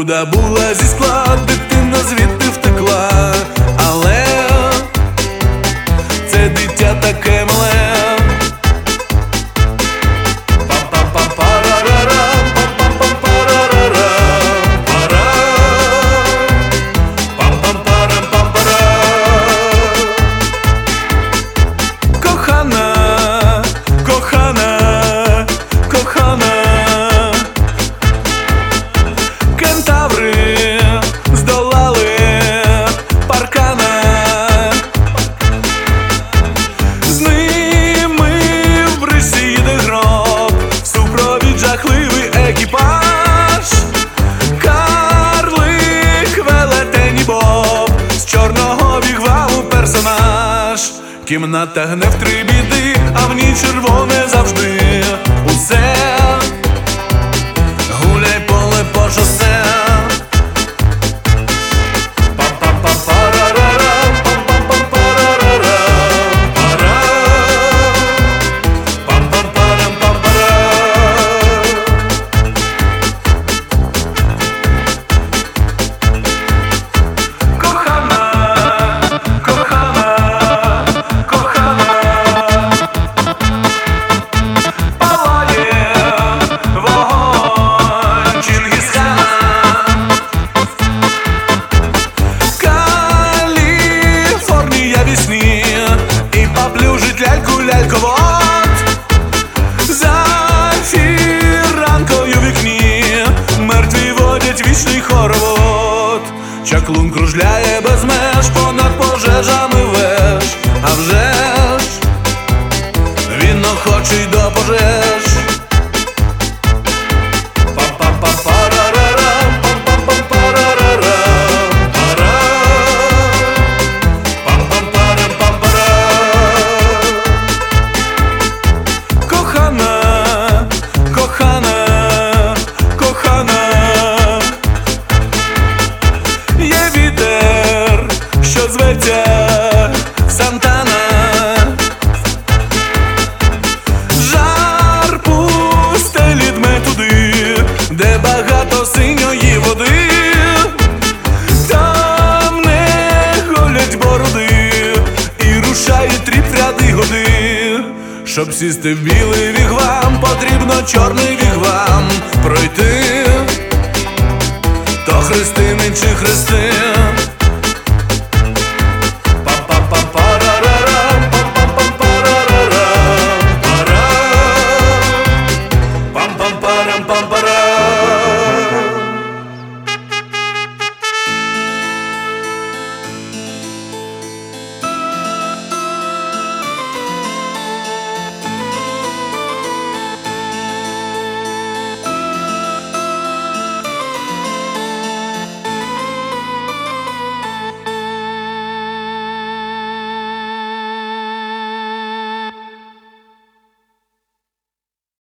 Руда була зі скла, дитина звідти втекла, але це дитя таке мале. Жахливий екіпаж, Карлик, Велетень і Боб, з чорного вігваму персонаж. Кімната гне в три біди, а в ній червоне завжди. Усе гуляй поле по шосе. Ляльковод за фіранкою в вікні, мертві водять вічний хоровод. Чаклун кружляє без меж, понад пожежами веж, а вже ж він охочий до пожеж. Сантана, жар пустелі дме туди, де багато синьої води, там не голять бороди і рушають тріп ряди годи. Щоб сісти в білий вігвам, потрібно чорний вігвам пройти. То хрестини чи хрести.